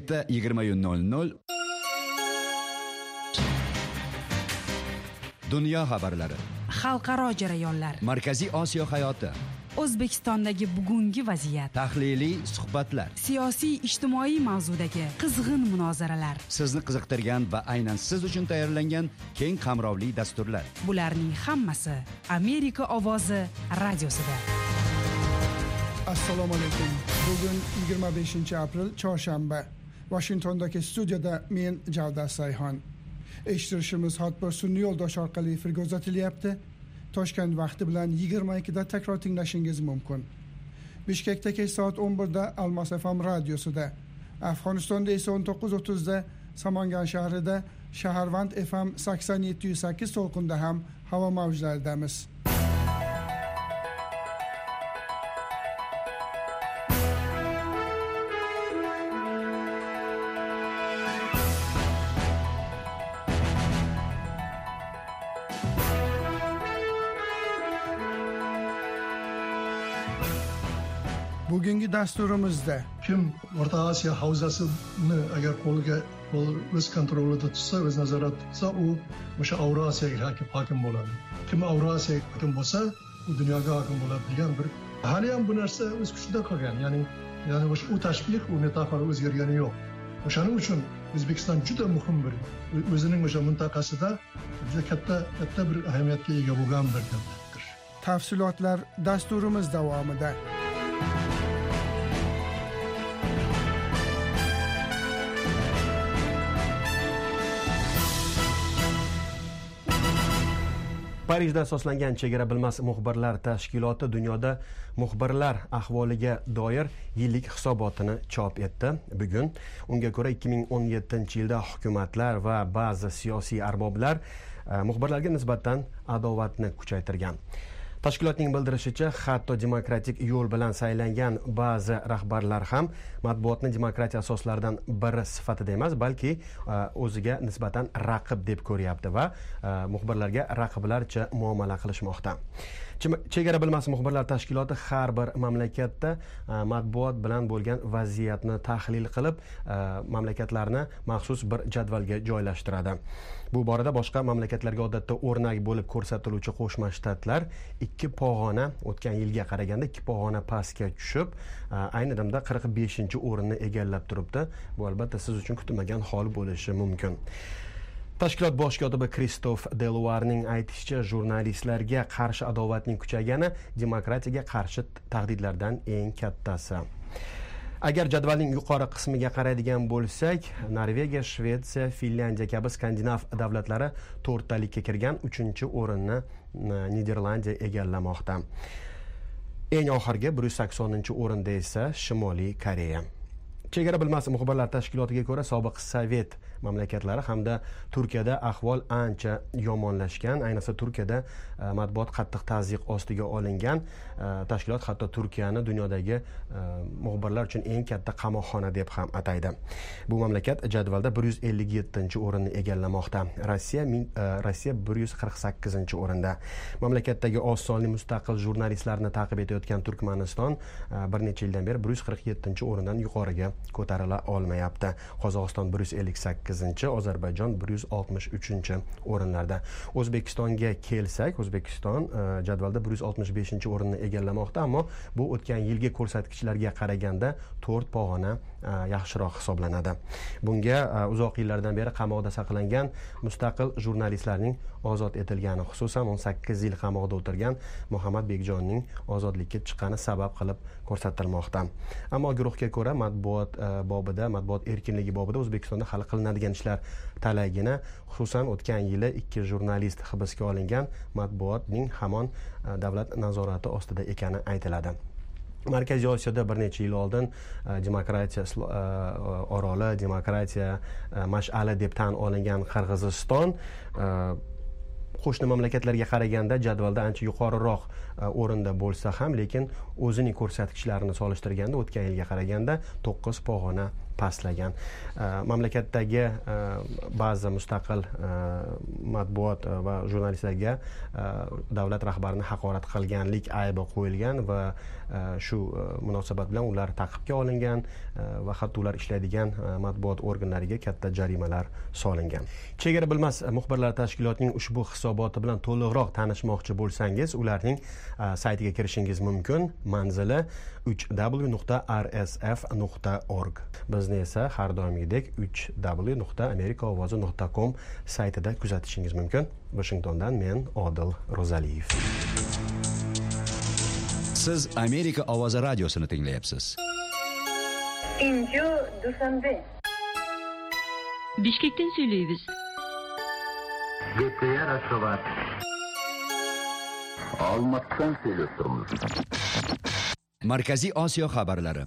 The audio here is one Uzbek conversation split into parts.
erta 20:00 Dunyo xabarlari, xalqaro jarayonlar, Markaziy Osiyo hayoti, O'zbekistondagi bugungi vaziyat, tahliliy suhbatlar, siyosiy ijtimoiy mavzudagi qizg'in munozaralar, sizni qiziqtirgan va aynan siz uchun tayyorlangan keng qamrovli dasturlar. bularning hammasi Amerika ovozi radiosida. Assalomu alaykum. Bugun 25-aprel chorshanba. Washingtondagi studiyada men Javdat Sayxon. Eshittirishimiz hotbir sun'iy yo'ldosh orqali efirga uzatilyapti. Toshkent vaqti bilan 22 da takror tinglashingiz mumkin. Bishkekda kech soat 11 da Almos FM radiosida, Afg'onistonda esa 19:30 da Samangan shahrida Shaharvand FM 87.8 to'lqinda ham havo mavjlaridamiz. Bugungi dasturimizda kim O'rta Osiyo havzasini agar qo'lga o'z kontrolida tutsa, o'z nazoratida tutsa, u o'sha Avrasiyaga hokim bo'ladi. Kim Avrasiyaga hokim bo'lsa, u dunyoga hokim bo'ladi degan bir hali ham bu narsa o'z kuchida qolgan. Ya'ni o'sha u tashbih, u metafora o'zgargani yo'q. O'shaning uchun O'zbekiston juda muhim bir o'zining o'sha mintaqasida juda katta bir ahamiyatga ega bo'lgan bir davlatdir. Tafsilotlar dasturimiz davomida. Parijda asoslangan Chegara bilmas muxbirlar tashkiloti dunyoda muxbirlar ahvoliga doir yillik hisobotini chop etdi. Bugun unga ko'ra 2017-yilda hukumatlar va ba'zi siyosiy arboblar muxbirlarga nisbatan adovatni kuchaytirgan. Tashkilotning bildirishicha, hatto demokratik yo'l bilan saylangan ba'zi rahbarlar ham matbuotni demokratiya asoslaridan biri sifatida emas, balki o'ziga nisbatan raqib deb ko'ryapti va muxbirlarga raqiblarcha muomala qilishmoqda. Chegara bilmas muxbirlar tashkiloti har bir mamlakatda matbuot bilan bo'lgan vaziyatni tahlil qilib, mamlakatlarni maxsus bir jadvalga joylashtiradi. Bu borada boshqa mamlakatlarga odatda o'rnak bo'lib ko'rsatiluvchi Qo'shma Shtatlar ikki pog'ona o'tgan yilga qaraganda 2 pog'ona pastga tushib, ayni damda 45-o'rinni egallab turibdi. Bu albatta siz uchun kutilmagan hol bo'lishi mumkin. Tashkilot bosh kotibi Kristof Deluarning aytishicha, jurnalistlarga qarshi adovatning kuchaygani demokratiyaga qarshi tahdidlardan eng kattasi. Agar jadvalning yuqori qismiga qaraydigan bo'lsak, Norvegiya, Shvetsiya, Finlandiya kabi skandinav davlatlari 4talikka kirgan, 3-o'rinni Niderlandiya egallamoqda. Eng oxirgi 180-o'rinda esa Shimoliy Koreya. Chegara bilmas muxbirlar tashkilotiga ko'ra, sobiq Sovet mamlakatlari hamda Turkiyada ahvol ancha yomonlashgan. Ayniqsa Turkiyada matbuot qattiq ta'zyiq ostiga olingan. Tashkilot hatto Turkiyani dunyodagi muxbirlar uchun eng katta qamoqxona deb ham ataydi. Bu mamlakat jadvalda 157-o'rinni egallamoqda. Rossiya 148-o'rinda. Mamlakatdagi oz sonli mustaqil jurnalistlarni ta'qib etayotgan Turkmaniston bir necha yildan beri 147-o'rindan yuqoriga ko'tarila olmayapti. Qozog'iston 158, Ozarbayjon 163-o'rinlarda. O'zbekistonga kelsak, O'zbekiston jadvalda 165-o'rinni egallamoqda, ammo bu o'tgan yilgi ko'rsatkichlarga qaraganda 4 pog'ona yaxshiroq hisoblanadi. Bunga uzoq yillardan beri qamoqda saqlangan mustaqil jurnalistlarning ozod etilgani, xususan 18 yil qamoqda o'tirgan Muhammad Bekjonning ozodlikka chiqqani sabab qilib ko'rsatilmoqda. Ammo guruhga ko'ra matbuot erkinligi bobida O'zbekistonda hali qilinadigan ishlar talaygina, xususan o'tgan yili 2 jurnalist hibsga olingan, matbuotning hamon davlat nazorati ostida ekani aytiladi. Markaziy Osiyoda bir necha yil oldin demokratiya oroli, demokratiya mash'ali deb tan olingan Qirg'iziston qo'shni mamlakatlarga qaraganda jadvalda ancha yuqoriroq o'rinda bo'lsa ham, lekin o'zining ko'rsatkichlarini solishtirganda o'tgan yilga qaraganda 9 pog'ona pastlagan. Mamlakatdagi ba'zi mustaqil matbuot va jurnalistlarga davlat rahbarini haqorat qilganlik aybi qo'yilgan va shu munosabat bilan ular ta'qibga olingan va hatto ular ishlaydigan matbuot organlariga katta jarimalar solingan. Chegara bilmas muxbirlar tashkilotining ushbu hisoboti bilan to'liqroq tanishmoqchi bo'lsangiz, ularning saytiga kirishingiz mumkin. Manzili www.rsf.org. Bizni esa har doimgidek www.amerikaovozi.com saytida kuzatishingiz mumkin. Washingtondan men Odil Ro'zaliyev. Siz Amerika ovozi radiosini tinglayapsiz. Inju Dushanbe. Bishkekdan söyleyimiz. G'PR Ashovat. Olmatdan söyleyip turmuş. Markaziy Osiyo xabarlari.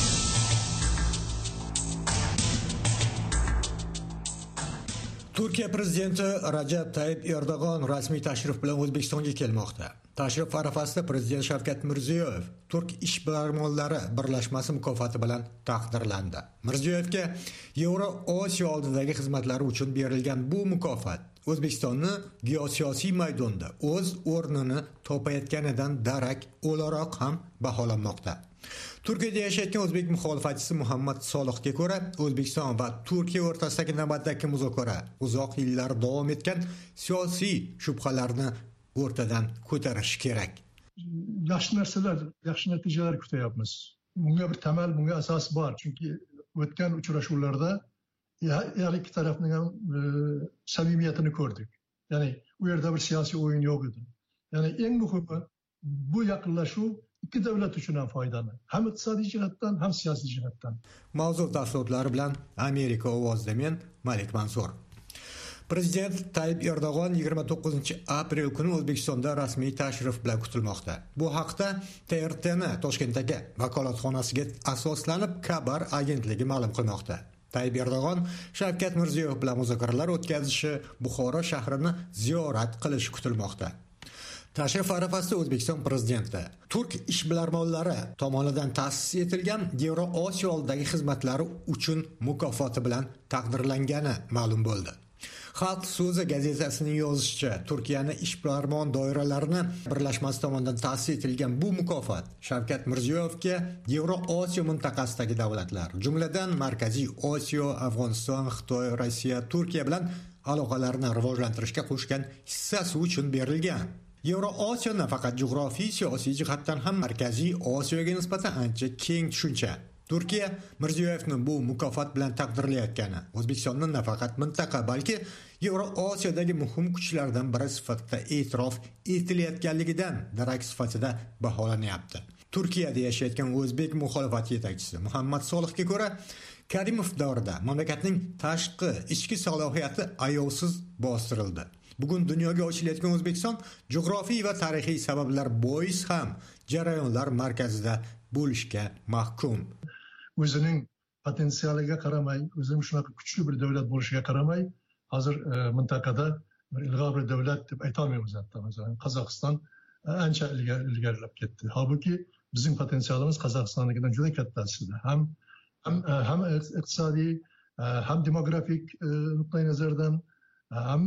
Turkiya prezidenti Rajab Tayyip Erdo'g'on rasmiy tashrif bilan O'zbekistonga kelmoqda. Tashrif arafasida prezident Shavkat Mirziyoyev Turk ishbilarmonlari birlashmasi mukofoti bilan taqdirlandi. Mirziyoyevga Yevroosiyo oldidagi xizmatlari uchun berilgan bu mukofot O'zbekistonni geosiyosiy maydonda o'z o'rnini topayotganidan darak o'laroq ham baholanmoqda. Turkiyada yashayotgan o'zbek muxolifatchisi Muhammad Solihga ko'ra, O'zbekiston va Turkiya o'rtasidagi navbatdagi muzokara uzoq yillar davom etgan siyosiy shubhalarni o'rtadan ko'tarish kerak. Yaxshi narsalar, yaxshi natijalar kutyapmiz. Bunga bir tamal, bunga asos bor. Chunki o'tgan uchrashuvlarda her iki tarafning ham samimiyatini ko'rdik. Ya'ni u yerda bir siyosiy o'yin yo'q edi. Ya'ni eng muhimi bu yaqinlashuv ikki davlat uchun ham foydali. Ham iqtisodiy jihatdan, ham siyosiy jihatdan. Mavzu tafsilotlari bilan Amerika ovozida men Malik Mansur. Prezident Tayyip Erdo'g'on 29-aprel kuni O'zbekistonda rasmiy tashrif bilan kutilmoqda. Bu haqda TRT'ni Toshkentdagi vakolatxonasiga asoslanib Kabar agentligi ma'lum qilmoqda. Tayyip Erdo'g'on Shavkat Mirziyoyev bilan muzokaralar o'tkazishi, Buxoro shahrini ziyorat qilishi kutilmoqda. Tashrif arafasida O'zbekiston prezidenti Turk ishbilarmonlari tomonidan ta'sis etilgan Yevroosiyo oldidagi xizmatlari uchun mukofoti bilan taqdirlangani ma'lum bo'ldi. Xalq so'zi gazetasining yozishicha, Turkiyaning ishbilarmon doiralarini birlashmasi tomonidan ta'sis etilgan bu mukofot Shavkat Mirziyoyevga Yevroosiyo mintaqasidagi davlatlar, jumladan Markaziy Osiyo, Afg'oniston, Xitoy, Rossiya, Turkiya bilan aloqalarni rivojlantirishga qo'shgan hissasi uchun berilgan. Yevroosiyo nafaqat jug'rofiy siyosiy jihatdan ham Markaziy Osiyoga nisbatan ancha keng tushuncha. Turkiya Mirziyoyevni bu mukofot bilan taqdirlayotgani O'zbekistonning nafaqat mintaqa, balki Yevroosiyodagi muhim kuchlardan biri sifatida e'tirof etilayotganligidan darak sifatida baholanyapti. Turkiyada yashayotgan o'zbek muxolifat yetakchisi Muhammad Solihga ko'ra, Karimov davrida mamlakatning tashqi, ichki salohiyati ayovsiz bostirildi. Bugun dunyoga ochilayotgan O'zbekiston jug'rofiy va tarixiy sabablar bois ham jarayonlar markazida bo'lishga mahkum. O'zining potensialiga qaramay, o'zining shunaqa kuchli bir davlat bo'lishiga qaramay, hozir mintaqada bir ilg'or bir davlat deb aytolmaymiz hatto. Masalan, Qozog'iston ancha ilgarilab ketdi. Halbuki bizning potensialimiz Qozog'istonnikidan juda katta aslida. Ham iqtisodiy, ham demografik nuqtai nazardan, ham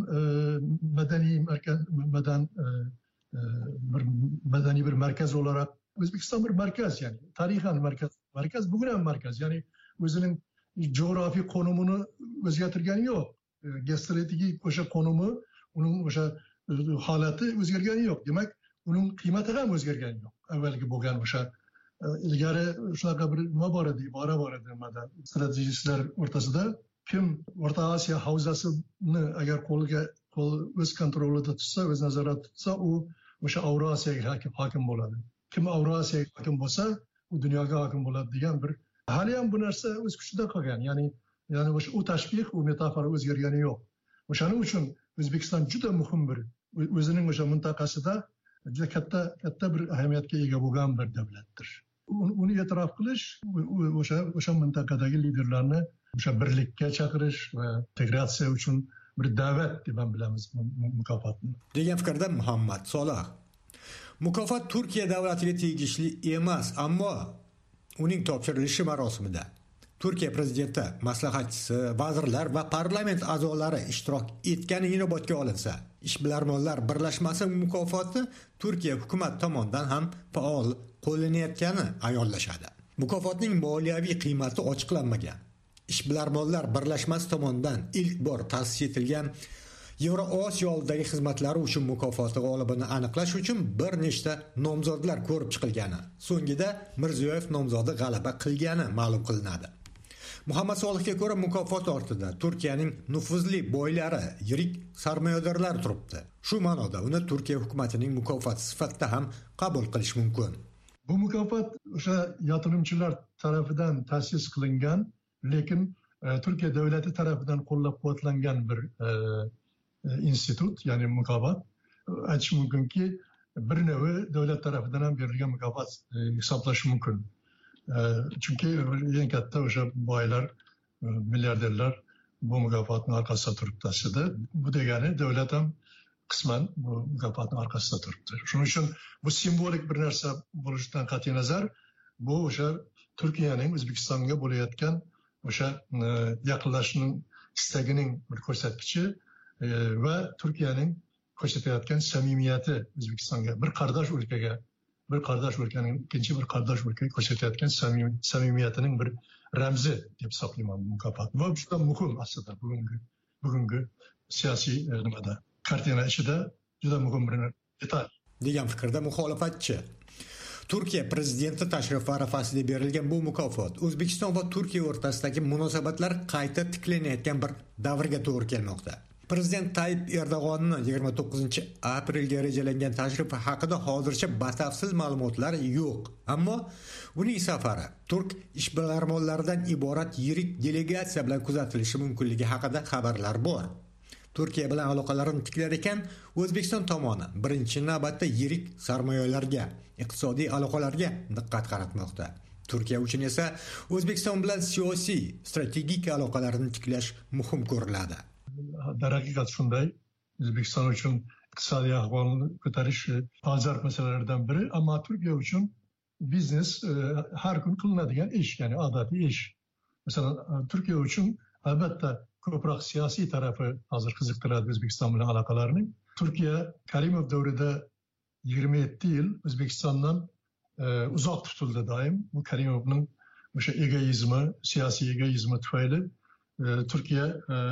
madaniy bir markaz olarak O'zbekiston bir markaz, yani tarixan markaz bugun ham markaz, ya'ni o'zining jo'g'rofiy konumini o'zgartirgani yo'q. Geostrategik o'sha konumi, uning o'sha holati o'zgargani yo'q. Demak, uning qiymati ham o'zgargani yo'q. Avvalgi bo'lgan o'sha ilgari shunaqa bir nima bor edi, ibora bor edi nimada strategistlar o'rtasida, kim O'rta Osiyo havzasini agar o'z kontrolida tutsa, o'z nazoratida tutsa, u o'sha Avrosiyoga hokim bo'ladi. Kim Avrosiyoga hokim bo'lsa, u dunyoga hokim bo'ladi degan bir hali ham bu narsa o'z kuchida qolgan. Ya'ni o'sha u tashbih, u metafora o'zgargani yo'q. O'shaning uchun O'zbekiston juda muhim bir o'zining o'sha mintaqasida juda katta bir ahamiyatga ega bo'lgan bir davlatdir. Uni e'tirof qilish, o'sha mintaqadagi liderlarni o'sha birlikka chaqirish va integratsiya uchun bir da'vat deb ham bilamiz mukofotni. Degan fikrda Muhammad Solih. Mukofot Turkiya davlatiga tegishli emas, ammo uning topshirilishi marosimida Turkiya prezidenti, maslahatchisi, vazirlar va parlament a'zolari ishtirok etgani inobatga olinsa, Ishbilarmonlar birlashmasi mukofoti Turkiya hukumat tomonidan ham faol qo'llanayotgani ayonlashadi. Mukofotning moliyaviy qiymati ochiqlanmagan. Ishbilarmonlar birlashmasi tomonidan ilk bor ta'sis etilgan Yevrosiyo oldidagi xizmatlari uchun mukofoti g'olibini aniqlash uchun bir nechta nomzodlar ko'rib chiqilgani, so'ngida Mirziyoyev nomzodi g'alaba qilgani ma'lum qilinadi. Muhammad Solihga ko'ra mukofot ortida Turkiyaning nufuzli boylari, yirik sarmoyadorlar turibdi. Shu ma'noda uni Turkiya hukumatining mukofoti sifatida ham qabul qilish mumkin. Bu mukofot o'sha yatırımcılar tarafidan ta'sis qilingan, lekin Turkiya davlati tarafidan qo'llab-quvvatlangan bir institut, ya'ni mukofot. Aytish mumkinki, bir nevi davlat tarafidan ham berilgan mukofot hisoblash mumkin. Çünkü eng katta o'sha boylar, milliarderlar bu mukofotning orqasida turibdi aslida. Bu degani davlat ham qisman bu mukofotning orqasida turibdi. Shuning uchun bu simbolik bir narsa bo'lishidan qat'iy nazar, bu o'sha Turkiyaning O'zbekistonga bo'layotgan o'sha yaqinlashishning istagining bir ko'rsatkichi va Turkiyaning ko'rsatayotgan samimiyati O'zbekistonga, bir qardosh o'lkaga, bir qardosh o'lkaning ikkinchi bir qardosh o'lkaga ko'rsatayotgan samimiyatining bir ramzi deb hisoblayman bu mukofot. Va juda muhim aslida bugungi siyosiy nimada, kartina ichida juda muhim bir detal degan fikrda muxolifatchi. Turkiya prezidenti tashrifi arafasida berilgan bu mukofot O'zbekiston va Turkiya o'rtasidagi munosabatlar qayta tiklanayotgan bir davrga to'g'ri kelmoqda. Prezident Tayyip Erdo'g'onning 29-aprelga rejalangan tashrifi haqida hozircha batafsil ma'lumotlar yo'q. Ammo uning safari turk ishbilarmonlaridan iborat yirik delegatsiya bilan kuzatilishi mumkinligi haqida xabarlar bor. Turkiya bilan aloqalarini tiklar ekan, O'zbekiston tomoni birinchi navbatda yirik sarmoyalarga, iqtisodiy aloqalarga diqqat qaratmoqda. Turkiya uchun esa O'zbekiston bilan siyosiy, strategik aloqalarni tiklash muhim ko'riladi. Darhaqiqat shunday. O'zbekiston uchun iqtisodiy ahvolni ko'tarish dolzarb masalalardan biri, ammo Turkiya uchun biznes har kun qilinadigan ish, ya'ni odatiy ish. Masalan, Turkiya uchun albatta ko'proq siyosiy tarafi hozir qiziqtiradi O'zbekiston bilan aloqalarni. Turkiya Karimov davrida 27 yil O'zbekistondan uzoq tutildi doim. Bu Karimovning o'sha egoizmi, siyosiy egoizmi tufayli Turkiya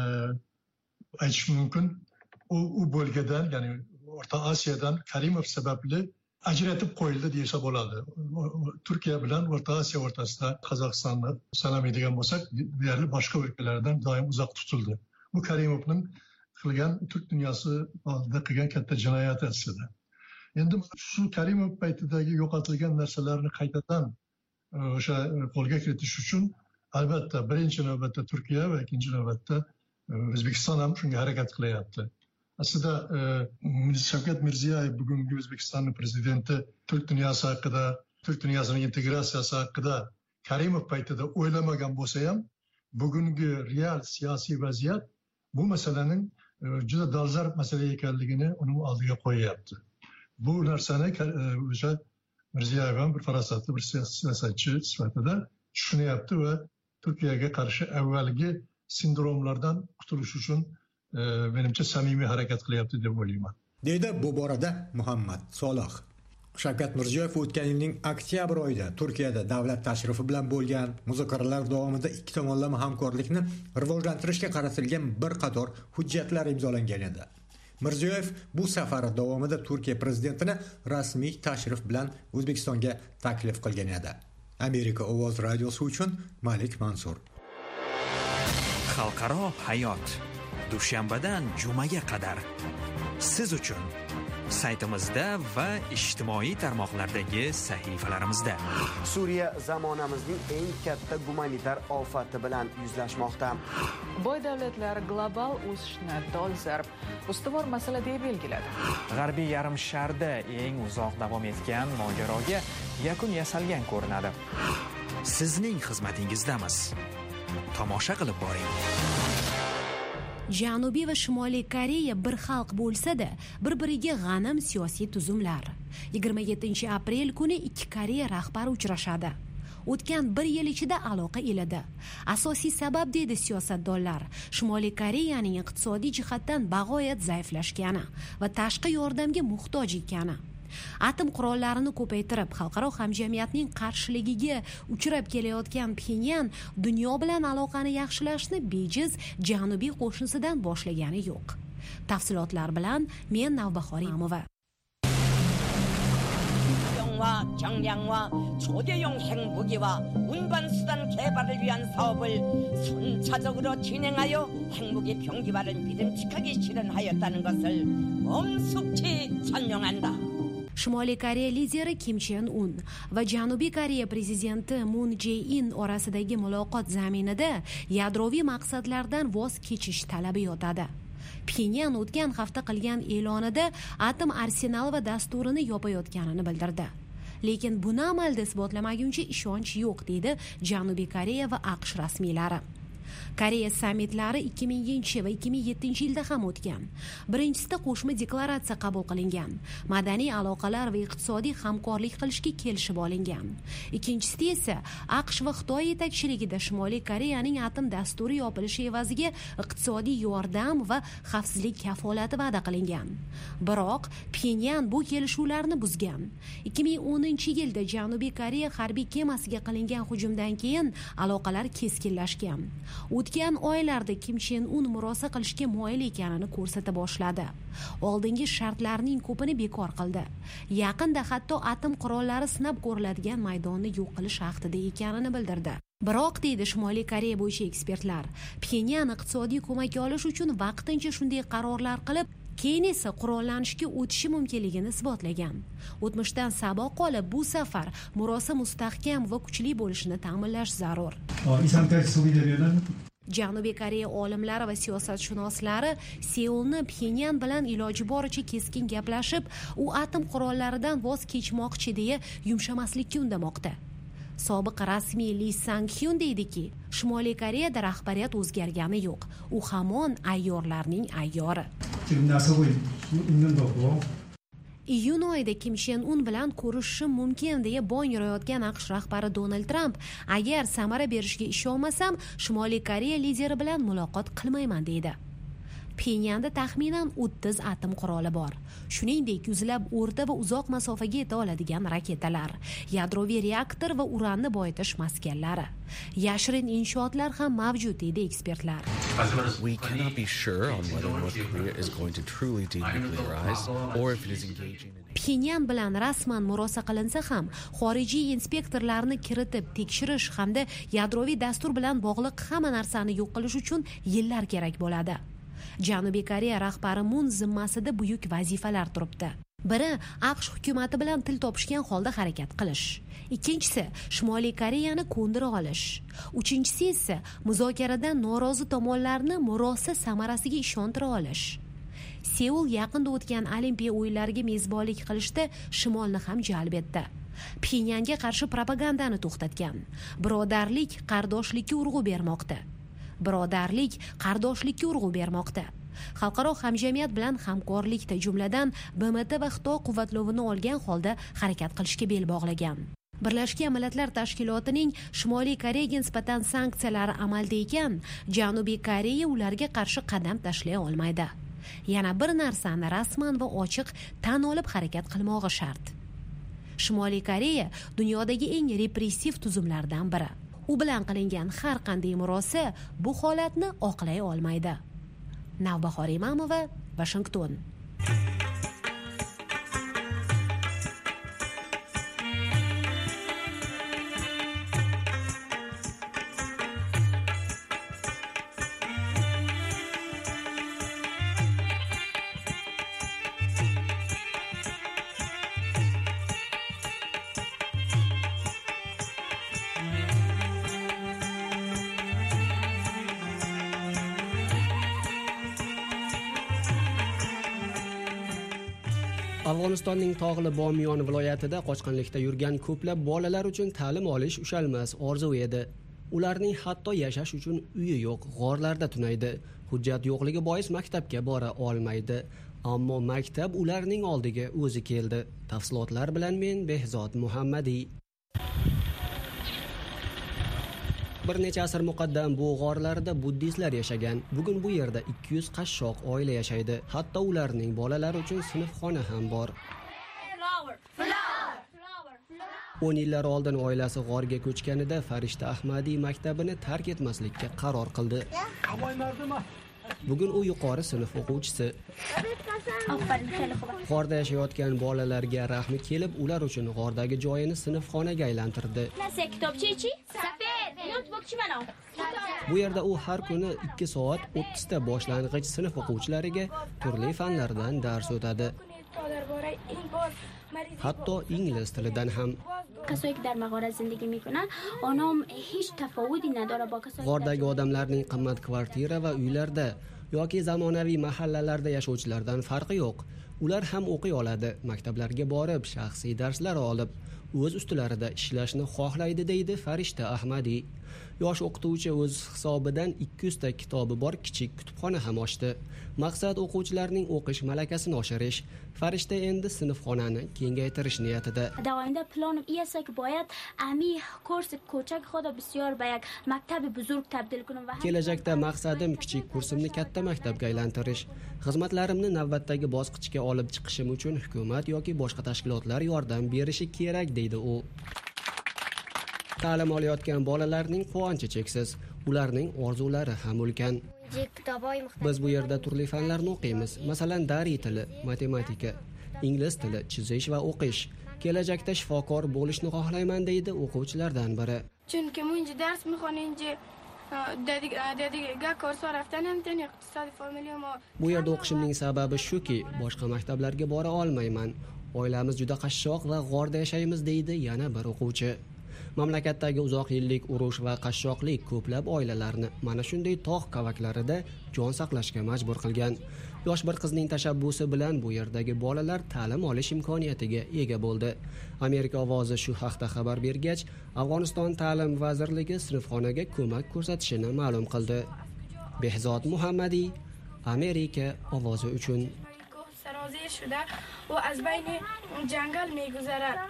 aytish mumkin u bölgeden, ya'ni O'rta Osiyodan Karimov sababli ajratib qo'yildi desa bo'ladi. Turkiya bilan O'rta Osiyo o'rtasida Qozog'istonni sanamaydigan bo'lsak, deyarli boshqa o'lkalardan doim uzoq tutildi. Bu Karimovning qilgan Turk dunyosi oldida qilgan katta jinoyati aslida. Endi shu Karimov paytidagi yo'qotilgan narsalarni qaytadan o'sha qo'lga kiritish uchun albatta birinchi navbatda Turkiya va ikkinchi navbatda O'zbekiston ham shunga harakat qilyapti. Aslida Shavkat Mirziyoyev bugungi O'zbekistonning prezidenti Turk dunyosi haqida, Turk dunyosining integratsiyasi haqida Karimov paytida o'ylamagan bo'lsa ham, bugungi real siyosiy vaziyat bu masalaning juda dolzarb masala ekanligini uning oldiga qo'yyapti. Bu narsani o'sha Mirziyoyev ham bir farosatli bir siyosatchi sifatida tushunyapti va Turkiyaga qarshi avvalgi sindromlardan qutulish uchun menimcha samimiy harakat qilyapti deb o'ylayman. Deydi bu borada Muhammad Solih. Shavkat Mirziyoyev o'tgan yilning oktyabr oyida Turkiyada davlat tashrifi bilan bo'lgan muzokaralar davomida ikki tomonlama hamkorlikni rivojlantirishga qaratilgan bir qator hujjatlar imzolangan edi. Mirziyoyev bu safari davomida Turkiya prezidentini rasmiy tashrif bilan O'zbekistonga taklif qilgan edi. Amerika Ovoz radiosi uchun Malik Mansur. Xalqaro hayot dushanbadan jumaga qadar siz uchun saytimizda va ijtimoiy tarmoqlardagi sahifalarimizda. Suriya zamonamizning eng katta gumanitar ofati bilan yuzlashmoqda. Boy davlatlar global o'sishni dolzarb ustuvor masala deb belgiladi. G'arbiy yarim sharda eng uzoq davom etgan mojaroga yakun yasalgan ko'rinadi. Sizning xizmatingizdamiz. Tomosha qilib boring. Janubiy va Shimoliy Koreya bir xalq bo'lsa-da, bir-biriga g'anim siyosiy tuzumlar. 27 aprel kuni ikki Koreya rahbari uchrashadi. o'tgan 1 yil ichida aloqa iladi. Asosiy sabab deydi siyosatdonlar, Shimoliy Koreyaning iqtisodiy jihatdan bag'oyat zaiflashgani va tashqi yordamga muhtoj ekani. Atom qurollarini ko'paytirib, xalqaro hamjamiyatning qarshiligiga uchrab kelayotgan Pxenyan dunyo bilan aloqani yaxshilashni bejiz janubiy qo'shnisidan boshlagani yo'q. Tafsilotlar bilan men Navbahor Imomova. 정량과 초대용 핵무기와 운반수단 개발을 위한 사업을 순차적으로 진행하여 핵무기 병기화를 믿음직하게 실현하였다는 것을 엄숙히 찬명한다. Shimoliy Koreya lideri Kim Chen Un va Janubiy Koreya prezidenti Moon Jae-in orasidagi muloqot zaminida yadroviy maqsadlardan voz kechish talabi yotadi. Pxenyan o'tgan hafta qilgan e'lonida atom arsenal va dasturini yopayotganini bildirdi. Lekin buni amalda isbotlamaguncha ishonch yo'q, deydi Janubiy Koreya va AQSh rasmiylari. Koreya sammitlari 2000 va 2007 yilda ham o'tgan. Birinchisida qo'shma deklaratsiya qabul qilingan, madaniy aloqalar va iqtisodiy hamkorlik qilishga kelishib olingan. Ikkinchisida esa AQSh va Xitoy yetakchiligida Shimoliy Koreyaning atom dasturi yopilishi evaziga iqtisodiy yordam va xavfsizlik kafolati va'da qilingan. Biroq Pxenyan bu kelishuvlarni buzgan. 2010-yilda Janubiy Koreya harbiy kemasiga qilingan hujumdan keyin aloqalar keskinlashgan. O'tgan oylarda Kim Chen Un murosa qilishga moyil ekanini ko'rsata boshladi. Oldingi shartlarning ko'pini bekor qildi. Yaqinda hatto atom qurollari sinab ko'riladigan maydonni yo'q qilish ahdida ekanini bildirdi. Biroq deydi Shimoliy Koreya bo'yicha ekspertlar, Pxenyan iqtisodiy ko'mak olish uchun vaqtincha shunday qarorlar qilib, keyin esa qurollanishga o'tishi mumkinligini isbotlagan. O'tmishdan saboq olib, bu safar murosa mustahkam va kuchli bo'lishini ta'minlash zarur. Janubiy Koreya olimlari va siyosatshunoslari Seulni Pxenyan bilan iloji boricha keskin gaplashib, u atom qurollaridan voz kechmoqchi deya yumshamaslikka undamoqda. Sobiq rasmiy Lee Sang-hyun deydiki, Shimoliy Koreyada rahbariyat o'zgargani yo'q. U hamon ayyorlarning ayyori. Iyun oyida Kim Chen Un bilan ko'rishishim mumkin deya bong urayotgan AQSh rahbari Donald Trump, agar samara berishiga ishonmasam, Shimoliy Koreya lideri bilan muloqot qilmayman deydi. Pxenyanda taxminan 30 atom quroli bor. Shuningdek, yuzlab o'rta va uzoq masofaga yeta oladigan raketalar, yadroviy reaktor va uranni boyitish maskanlari. Yashirin inshootlar ham mavjud, deydi ekspertlar. We cannot be sure on whether North Korea is going to truly denuclearize or if it is engaging in Pxenyan bilan rasman murosa qilinsa ham, xorijiy inspektorlarni kiritib tekshirish hamda yadroviy dastur bilan bog'liq hamma narsani yo'q qilish uchun yillar kerak bo'ladi. Janubiy Koreya rahbari Moon zimmasida buyuk vazifalar turibdi. Biri AQSh hukumati bilan til topishgan holda harakat qilish. Ikkinchisi Shimoliy Koreyani ko'ndira olish. Uchinchisi esa muzokaradan norozi tomonlarni murosa samarasiga ishontira olish. Seul yaqinda o'tgan Olimpiya o'yinlariga mezbonlik qilishda shimolni ham jalb etdi. Pxenyanga qarshi propagandani to'xtatgan. Birodarlik, qardoshlikka urg'u bermoqda. Xalqaro hamjamiyat bilan hamkorlikda, jumladan BMT va Xitoy quvvatlovini olgan holda harakat qilishga bel bog'lagan. Birlashgan Millatlar Tashkilotining Shimoliy Koreyaga nisbatan sanksiyalari amalda ekan, Janubiy Koreya ularga qarshi qadam tashlay olmaydi. Yana bir narsani rasman va ochiq tan olib harakat qilmog'i shart. Shimoliy Koreya dunyodagi eng repressiv tuzumlardan biri. U bilan qilingan har qanday murosa bu holatni oqlay olmaydi. Navbahor Imomova, Washington. Afg'onistonning tog'li Bomiyon viloyatida qochqinlikda yurgan ko'plab bolalar uchun ta'lim olish ushalmas orzu edi. Ularning hatto yashash uchun uyi yo'q, g'orlarda tunaydi. Hujjat yo'qligi bois maktabga bora olmaydi. Ammo maktab ularning oldiga o'zi keldi. Tafsilotlar bilan men Behzod Muhammadiy. Bir necha asr muqaddam bu g'orlarda buddistlar yashagan. Bugun bu yerda 200 qashshoq oila yashaydi. Hatto ularning bolalari uchun sinfxona ham bor. 10 yillar oldin oilasi g'orga ko'chganida Farishta Ahmadiy maktabini tark etmaslikka qaror qildi. Bugun u yuqori sinf o'quvchisi. G'orda yashayotgan bolalarga rahmi kelib, ular uchun g'ordagi joyini sinfxonaga aylantirdi. Bu yerda u har kuni 2 soat 30 ta boshlang'ich sinf o'quvchilariga turli fanlardan dars o'tadi. Hatto ingliz tilidan ham. کسایی که در مغاره زندگی میکنن آنام هیچ تفاوتی نداره با کسایی G'ordagi odamlarning qimmat kvartira va uylarda yoki zamonaviy mahallalarda yashovchilardan farqi yo'q. Ular ham o'qiy oladi, maktablarga borib, shaxsiy darslar olib, o'z ustilarida ishlashni xohlaydi, deydi Farishta Ahmadiy. Yosh o'qituvchi o'z hisobidan 200 ta kitobi bor kichik kutubxona ham ochdi. Maqsad o'quvchilarning o'qish malakasini oshirish. Farishta endi sinfxonani kengaytirish niyatida. در آینده پلانم این است که باید امی کورس کوچک خود بسیار به یک مکتب بزرگ تبدیل کنم و Kelajakda maqsadim kichik kursimni katta maktabga aylantirish. Xizmatlarimni navbatdagi bosqichga olib chiqishim uchun hukumat yoki boshqa tashkilotlar yordam berishi kerak, deydi u. Ta'lim olayotgan bolalarning quvonchi cheksiz, ularning orzulari ham ulkan. Biz bu yerda turli fanlarni o'qiymiz. Masalan, dariy tili, matematika, ingliz tili, chizish va o'qish. Kelajakda shifokor bo'lishni xohlayman, deydi o'quvchilardan biri. Chunki men dars میخونم دیگه کورس‌ها رفتن نمیتونم اقتصاد فامیلی ما Bu yerda o'qishimning sababi shuki, boshqa maktablarga bora olmayman. Oilamiz juda qashshoq va g'orda yashaymiz, deydi yana bir o'quvchi. Mamlakatdagi uzoq yillik urush va qashshoqlik ko'plab oilalarni mana shunday tog' kavaklarida jon saqlashga majbur qilgan. Yosh bir qizning tashabbusi bilan bu yerdagi bolalar ta'lim olish imkoniyatiga ega bo'ldi. Amerika ovozi shu haqda xabar bergach, Afg'oniston ta'lim vazirligi sinfxonaga ko'mak ko'rsatishini ma'lum qildi. Behzod Muhammadiy, Amerika ovozi uchun. سرازیر شده و از بین جنگل میگذرد.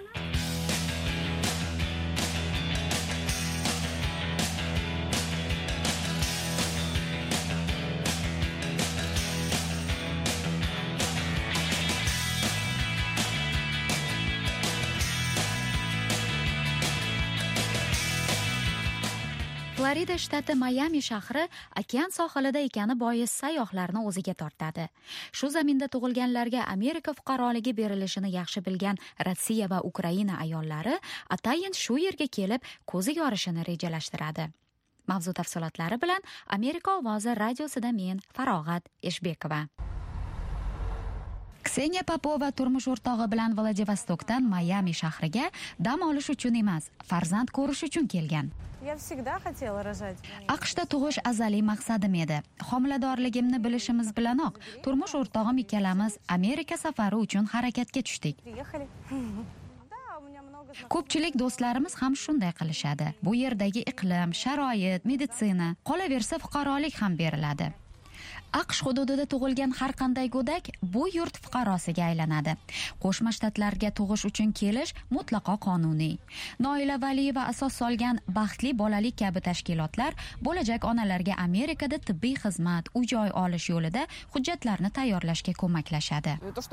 Florida shtati Mayami shahri okean sohilida ekani bois sayyohlarni o'ziga tortadi. Shu zaminda tug'ilganlarga Amerika fuqaroligi berilishini yaxshi bilgan Rossiya va Ukraina ayollari atayin shu yerga kelib ko'zi yorishini rejalashtiradi. Mavzu tafsilotlari bilan Amerika ovozi radiosida men Farog'at Eshbekova. Kseniya Popova turmush o'rtog'i bilan Vladivostokdan Mayami shahriga dam olish uchun emas, farzand ko'rish uchun kelgan. AQShda tug'ish azaliy maqsadim edi. Homiladorligimni bilishimiz bilanoq turmush o'rtog'im ikkalamiz Amerika safari uchun harakatga tushdik. Ko'pchilik do'stlarimiz ham shunday qilishadi. Bu yerdagi iqlim, sharoit, meditsina, qolaversa fuqarolik ham beriladi. AQSh hududida tug'ilgan har qanday go'dak bu yurt fuqarosiga aylanadi. Qo'shma Shtatlarga tug'ish uchun kelish mutlaqo qonuniy. Noilali va asos solgan Baxtli bolalik kabi tashkilotlar bo'lajak onalarga Amerikada tibbiy xizmat, uy-joy olish yo'lida hujjatlarni tayyorlashga ko'maklashadi.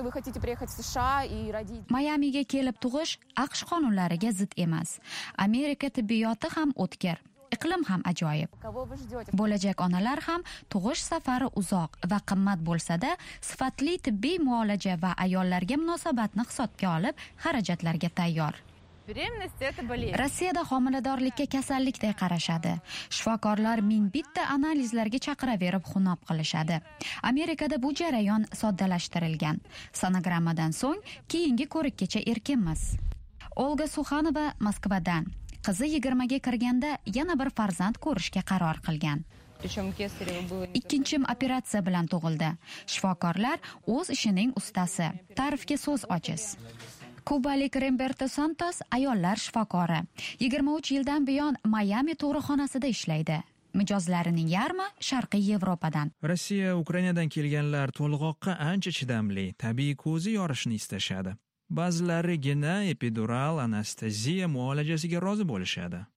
Mayamiga kelib tug'ish AQSh qonunlariga zid emas. Amerika tibbiyoti ham o'tkir. Iqlim ham ajoyib. Bo'lajak onalar ham tug'ish safari uzoq va qimmat bo'lsa-da, sifatli tibbiy muolaja va ayollarga munosabatni hisobga olib, xarajatlarga tayyor. Rossiyada homiladorlikka kasallikday qarashadi. Shifokorlar ming bitta analizlarga chaqiraverib xunob qilishadi. Amerikada bu jarayon soddalashtirilgan. Sonogrammadan so'ng keyingi ko'rikkacha erkinmiz. Olga Suxanova Moskvadan. Qizi 20 ga kirganda yana bir farzand ko'rishga qaror qilgan. Ikkinchim operatsiya bilan tug'ildi. Shifokorlar o'z ishining ustasi. Ta'rifga so'z ojiz. Kubalik Remberto Santos ayollar shifokori. 23 yildan buyon Mayami tug'ruqxonasida ishlaydi. Mijozlarining yarmi Sharqiy Yevropadan. Rossiya, Ukrainadan kelganlar to'lg'oqqa ancha chidamli, tabiiy ko'zi yorishni istashadi. Ba'zilarigina epidural anesteziya muolajasiga rozi bo'lishadi.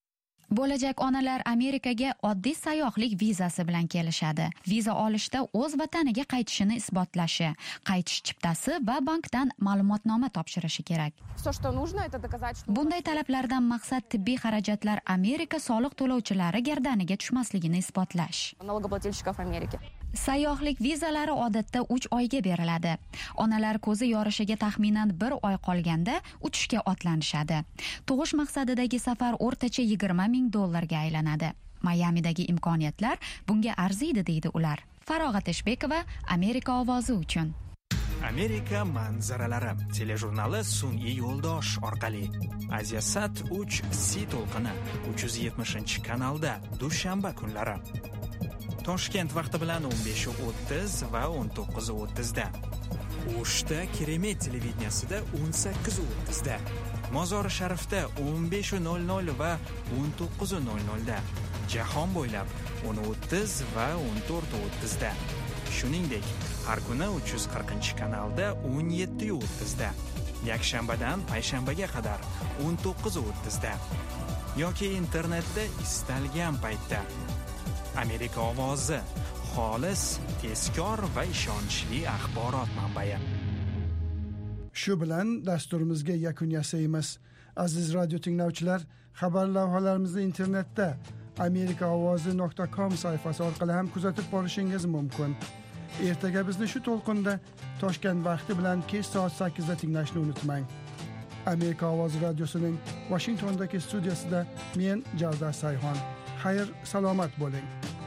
Bo'lajak onalar Amerikaga oddiy sayyohlik vizasi bilan kelishadi. Viza olishda o'z vataniga qaytishini isbotlashi, qaytish chiptasi va bankdan ma'lumotnoma topshirishi kerak. Bunday talablardan maqsad tibbiy xarajatlar Amerika soliq to'lovchilari gardaniga tushmasligini isbotlash. Sayyohlik vizalari odatda 3 oyga beriladi. Onalar ko'zi yorishiga taxminan 1 oy qolganda uchishga otlanishadi. Tug'ish maqsadidagi safar o'rtacha $20,000 ga aylanadi. Mayamidagi imkoniyatlar bunga arziydi deydi ular. Farog'at Eshbekova, Amerika ovozi uchun. Amerika manzaralari telejurnali sun'iy yo'ldosh orqali Asiasat 3 C to'lqini 370-kanalda dushanba kunlari. Toshkent vaqti bilan 15:30 va 19:30 da. O'shda Keremet televideniyasida 18:30 da. Mozori Sharifda 15:00 va 19:00 da. Jahon bo'ylab 10:30 va 14:30 da. Shuningdek, har kuni 340-kanalda 17:30 da. Yakshanbadan payshanbaga qadar 19:30 da. Yoki internetda istalgan paytda. Amerika ovozi, xolis, tezkor va ishonchli axborot manbai. Shu bilan dasturimizga yakun yasaymiz. Aziz radio tinglovchilar, xabar lavhalarimizni internetda amerikaovozi.com sayfasi orqali ham kuzatib borishingiz mumkin. Ertaga bizni shu to'lqinda Toshkent vaqti bilan kech soat 8 da tinglashni unutmang. Amerika ovozi radiosining Washingtondagi studiyasida men Javdar Sayhon. Xayr, salomat bo'ling.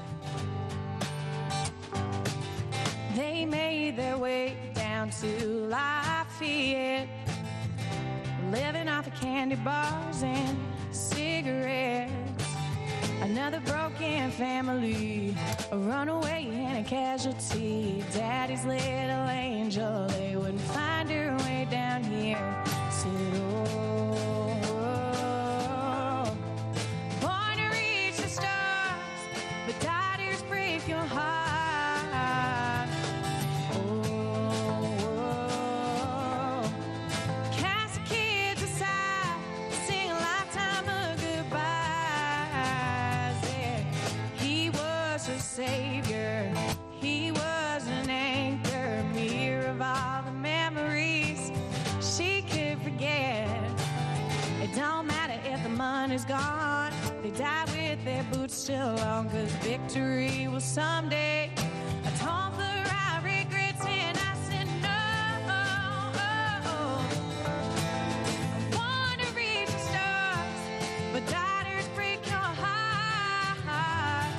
They made their way down to Lafayette, living off of candy bars and cigarettes. Another broken family, a runaway and a casualty. Daddy's little angel, they wouldn't find her way down here. Said, oh, born to reach the stars, but daughters break your heart. Oh, cast the kids aside, sing a lifetime of goodbyes. Yeah, he was her savior, he was an anchor, mirror of all the memories she could forget. It don't matter if the money's gone, they die with their boots still on, 'cause victory will someday atone for our regrets. And I said no, I want to reach the stars, but daughters break your heart.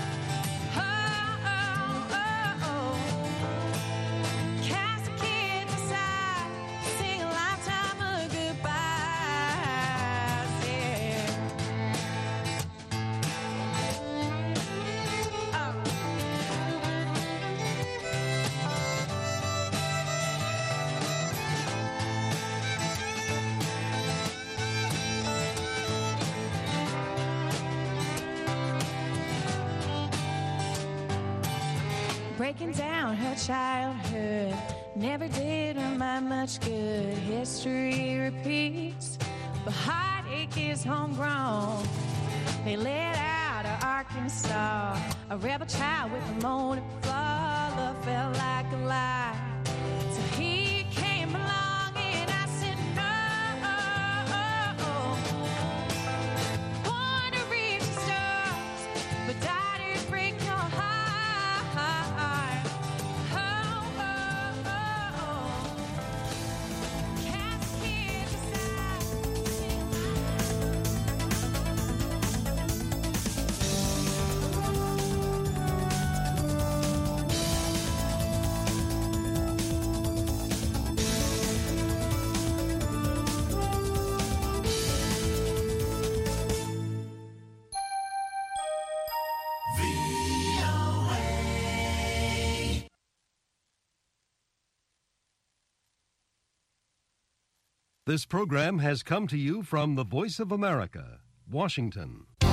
Cast the kids aside, sing a lifetime of goodbyes. Yeah. Breaking down her childhood never did remind much good. History repeats, but heartache is homegrown. They let out of Arkansas, a rebel child with a motive flaw. Love felt like a lie, so he came along and I said no. Want to reach the stars, but daughters break your heart. This program has come to you from the Voice of America, Washington.